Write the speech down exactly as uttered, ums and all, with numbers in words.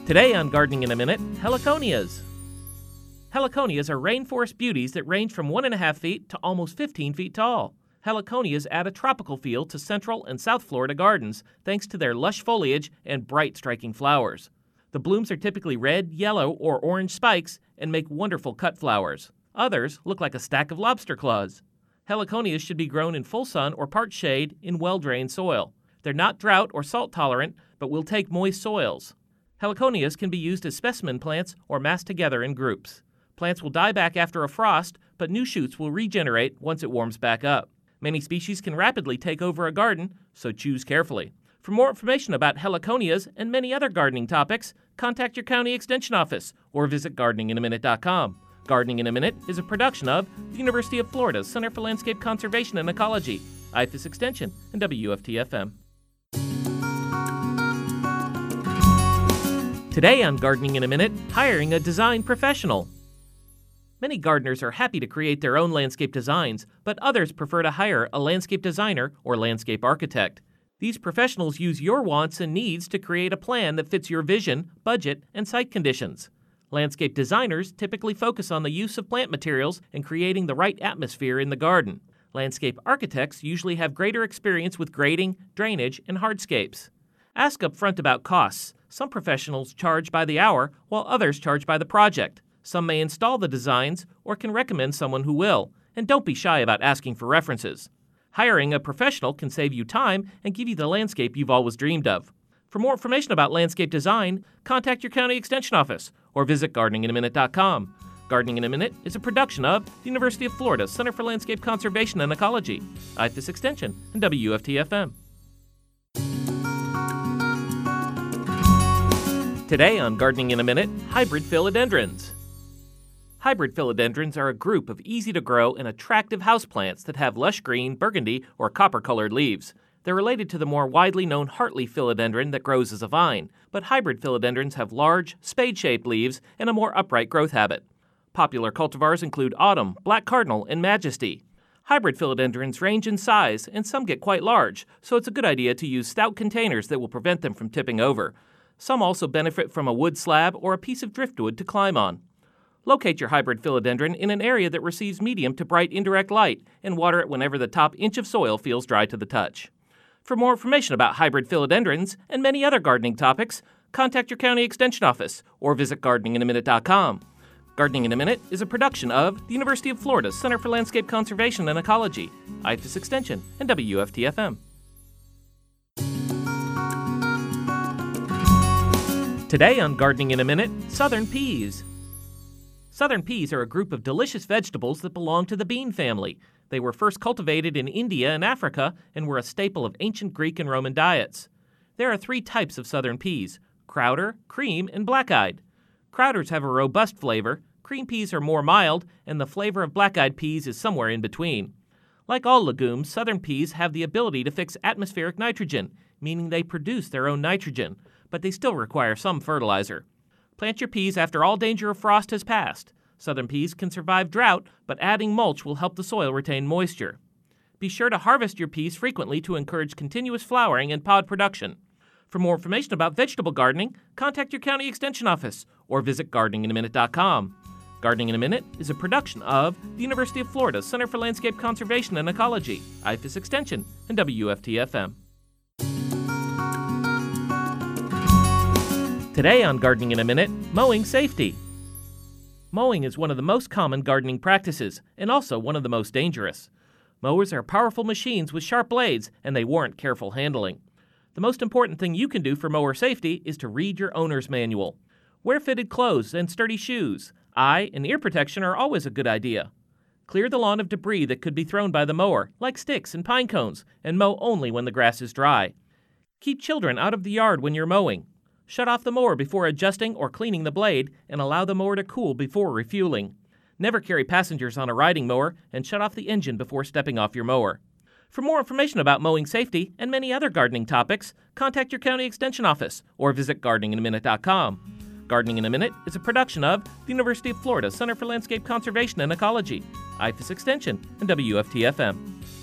Today on Gardening in a Minute, heliconias. Heliconias are rainforest beauties that range from one and a half feet to almost fifteen feet tall. Heliconias add a tropical feel to Central and South Florida gardens thanks to their lush foliage and bright, striking flowers. The blooms are typically red, yellow, or orange spikes and make wonderful cut flowers. Others look like a stack of lobster claws. Heliconias should be grown in full sun or part shade in well-drained soil. They're not drought or salt tolerant, but will take moist soils. Heliconias can be used as specimen plants or massed together in groups. Plants will die back after a frost, but new shoots will regenerate once it warms back up. Many species can rapidly take over a garden, so choose carefully. For more information about heliconias and many other gardening topics, contact your county extension office or visit gardening in a minute dot com. Gardening in a Minute is a production of the University of Florida's Center for Landscape Conservation and Ecology, I F A S Extension, and W F T F M. Today on Gardening in a Minute, hiring a design professional. Many gardeners are happy to create their own landscape designs, but others prefer to hire a landscape designer or landscape architect. These professionals use your wants and needs to create a plan that fits your vision, budget, and site conditions. Landscape designers typically focus on the use of plant materials and creating the right atmosphere in the garden. Landscape architects usually have greater experience with grading, drainage, and hardscapes. Ask up front about costs. Some professionals charge by the hour, while others charge by the project. Some may install the designs or can recommend someone who will, and don't be shy about asking for references. Hiring a professional can save you time and give you the landscape you've always dreamed of. For more information about landscape design, contact your county extension office or visit gardening in a minute dot com. Gardening in a Minute is a production of the University of Florida Center for Landscape Conservation and Ecology, I F A S Extension, and W F T F M. Today on Gardening in a Minute, hybrid philodendrons. Hybrid philodendrons are a group of easy-to-grow and attractive houseplants that have lush green, burgundy, or copper-colored leaves. They're related to the more widely known heartleaf philodendron that grows as a vine, but hybrid philodendrons have large, spade-shaped leaves and a more upright growth habit. Popular cultivars include Autumn, Black Cardinal, and Majesty. Hybrid philodendrons range in size, and some get quite large, so it's a good idea to use stout containers that will prevent them from tipping over. Some also benefit from a wood slab or a piece of driftwood to climb on. Locate your hybrid philodendron in an area that receives medium to bright indirect light and water it whenever the top inch of soil feels dry to the touch. For more information about hybrid philodendrons and many other gardening topics, contact your county extension office or visit gardening in a minute dot com. Gardening in a Minute is a production of the University of Florida Center for Landscape Conservation and Ecology, I F A S Extension, and W F T F M. Today on Gardening in a Minute, southern peas. Southern peas are a group of delicious vegetables that belong to the bean family. They were first cultivated in India and Africa and were a staple of ancient Greek and Roman diets. There are three types of southern peas: Crowder, cream, and black-eyed. Crowders have a robust flavor, cream peas are more mild, and the flavor of black-eyed peas is somewhere in between. Like all legumes, southern peas have the ability to fix atmospheric nitrogen, meaning they produce their own nitrogen, but they still require some fertilizer. Plant your peas after all danger of frost has passed. Southern peas can survive drought, but adding mulch will help the soil retain moisture. Be sure to harvest your peas frequently to encourage continuous flowering and pod production. For more information about vegetable gardening, contact your county extension office or visit gardening in a minute dot com. Gardening in a Minute is a production of the University of Florida Center for Landscape Conservation and Ecology, I F A S Extension, and W F T F M. Today on Gardening in a Minute, mowing safety. Mowing is one of the most common gardening practices and also one of the most dangerous. Mowers are powerful machines with sharp blades, and they warrant careful handling. The most important thing you can do for mower safety is to read your owner's manual. Wear fitted clothes and sturdy shoes. Eye and ear protection are always a good idea. Clear the lawn of debris that could be thrown by the mower, like sticks and pine cones, and mow only when the grass is dry. Keep children out of the yard when you're mowing. Shut off the mower before adjusting or cleaning the blade, and allow the mower to cool before refueling. Never carry passengers on a riding mower, and shut off the engine before stepping off your mower. For more information about mowing safety and many other gardening topics, contact your county extension office or visit gardening in a minute dot com. Gardening in a Minute is a production of the University of Florida Center for Landscape Conservation and Ecology, I F A S Extension, and W F T F M.